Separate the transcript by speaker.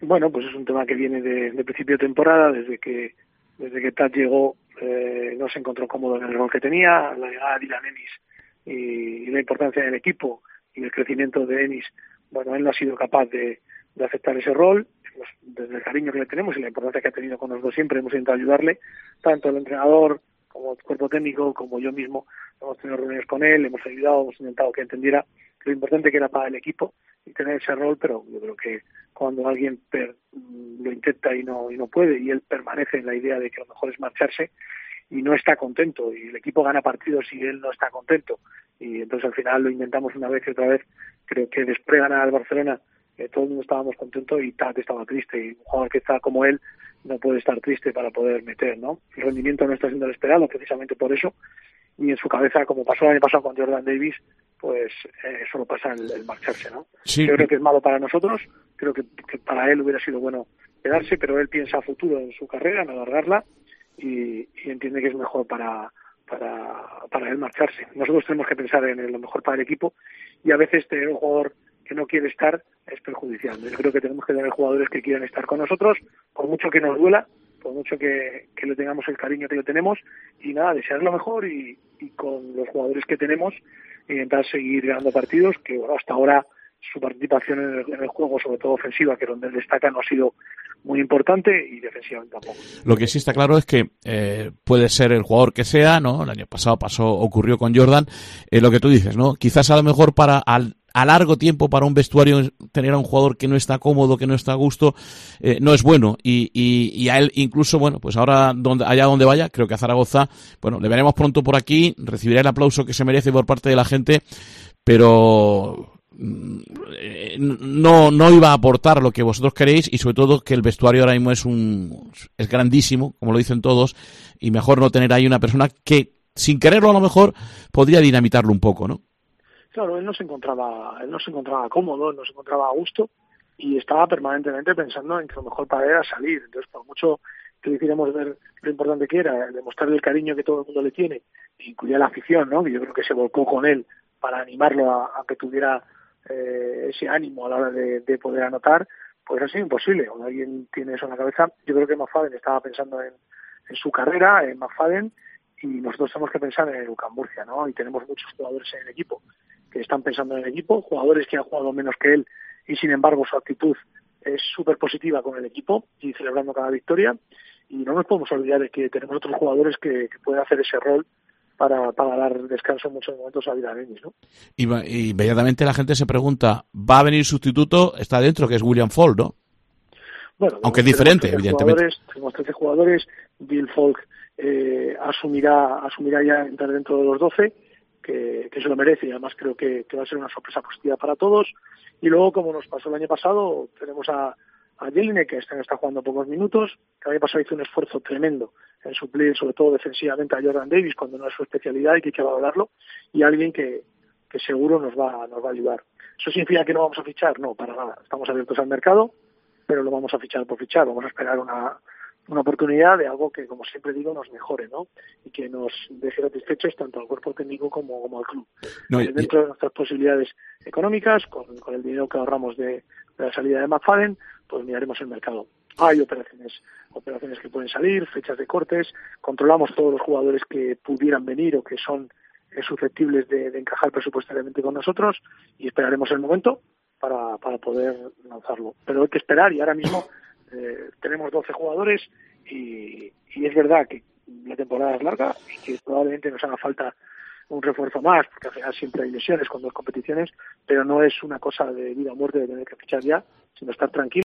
Speaker 1: Bueno, pues es un tema que viene de principio de temporada, desde que Tad llegó, no se encontró cómodo en el rol que tenía, la llegada de Dylan Ennis y la importancia del equipo y el crecimiento de Ennis. Bueno, él no ha sido capaz de aceptar ese rol. Desde el cariño que le tenemos y la importancia que ha tenido con nosotros siempre, hemos intentado ayudarle, tanto el entrenador como el cuerpo técnico, como yo mismo. Hemos tenido reuniones con él, hemos ayudado, hemos intentado que entendiera lo importante que era para el equipo y tener ese rol, pero yo creo que cuando alguien lo intenta y no puede, y él permanece en la idea de que lo mejor es marcharse y no está contento, y el equipo gana partidos y él no está contento, y entonces al final lo intentamos una vez y otra vez. Creo que después de ganar al Barcelona, todo el mundo estábamos contentos y Tad estaba triste, y un jugador que está como él no puede estar triste para poder meter, ¿no? El rendimiento no está siendo el esperado precisamente por eso, y en su cabeza, como pasó el año pasado con Jordan Davis, pues solo pasa el marcharse, ¿no?
Speaker 2: Sí.
Speaker 1: Yo creo que es malo para nosotros, creo que para él hubiera sido bueno quedarse, pero él piensa a futuro en su carrera, en alargarla, y entiende que es mejor para él marcharse. Nosotros tenemos que pensar en lo mejor para el equipo, y a veces tener un jugador que no quiere estar es perjudicial. Yo creo que tenemos que tener jugadores que quieran estar con nosotros, por mucho que nos duela, por mucho que le tengamos el cariño que le tenemos, y nada, desear lo mejor y con los jugadores que tenemos intentar seguir ganando partidos, que bueno, hasta ahora su participación en el juego, sobre todo ofensiva, que es donde él destaca, no ha sido muy importante, y defensivamente tampoco.
Speaker 2: Lo que sí está claro es que puede ser el jugador que sea, ¿no? El año pasado ocurrió con Jordan, lo que tú dices, ¿no? Quizás a lo mejor a largo tiempo para un vestuario tener a un jugador que no está cómodo, que no está a gusto, no es bueno, y a él incluso, bueno, pues ahora allá donde vaya, creo que a Zaragoza, bueno, le veremos pronto por aquí, recibirá el aplauso que se merece por parte de la gente, pero no iba a aportar lo que vosotros queréis, y sobre todo que el vestuario ahora mismo es grandísimo, como lo dicen todos, y mejor no tener ahí una persona que, sin quererlo a lo mejor, podría dinamitarlo un poco, ¿no?
Speaker 1: Claro, él no se encontraba cómodo, él no se encontraba a gusto, y estaba permanentemente pensando en que lo mejor para él era salir. Entonces, por mucho que le hiciéramos ver lo importante que era, demostrarle el cariño que todo el mundo le tiene, incluía la afición, ¿no? Que yo creo que se volcó con él para animarlo a que tuviera ese ánimo a la hora de poder anotar, pues ha sido imposible. Cuando alguien tiene eso en la cabeza, yo creo que McFadden estaba pensando en su carrera, en McFadden, y nosotros tenemos que pensar en el UCAM Murcia, ¿no? Y tenemos muchos jugadores en el equipo que están pensando en el equipo, jugadores que han jugado menos que él, y sin embargo su actitud es súper positiva con el equipo y celebrando cada victoria, y no nos podemos olvidar de que tenemos otros jugadores que pueden hacer ese rol para dar descanso en muchos momentos a Dylan Ennis, ¿no?
Speaker 2: Y inmediatamente la gente se pregunta, ¿va a venir sustituto? Está dentro, que es William Fall, ¿no?
Speaker 1: Bueno,
Speaker 2: aunque es diferente, evidentemente.
Speaker 1: Tenemos 13 jugadores, Bill Falk asumirá ya entrar dentro de los 12, que se lo merece, y además creo que va a ser una sorpresa positiva para todos. Y luego, como nos pasó el año pasado, tenemos a Jelinek, que está jugando pocos minutos, que el año pasado hizo un esfuerzo tremendo en suplir, sobre todo defensivamente, a Jordan Davis cuando no es su especialidad, y que hay que valorarlo, y alguien que seguro nos va a ayudar. ¿Eso significa que no vamos a fichar? No, para nada. Estamos abiertos al mercado, pero lo vamos a fichar por fichar. Vamos a esperar una oportunidad de algo que, como siempre digo, nos mejore, ¿no? Y que nos deje satisfechos tanto al cuerpo técnico como al club. Dentro de nuestras posibilidades económicas, con el dinero que ahorramos de la salida de McFadden, pues miraremos el mercado. Hay operaciones que pueden salir, fechas de cortes, controlamos todos los jugadores que pudieran venir o que son susceptibles de encajar presupuestariamente con nosotros, y esperaremos el momento para poder lanzarlo. Pero hay que esperar, y ahora mismo tenemos 12 jugadores, y es verdad que la temporada es larga y que probablemente nos haga falta un refuerzo más, porque al final siempre hay lesiones con 2 competiciones, pero no es una cosa de vida o muerte de tener que fichar ya, sino estar tranquilo.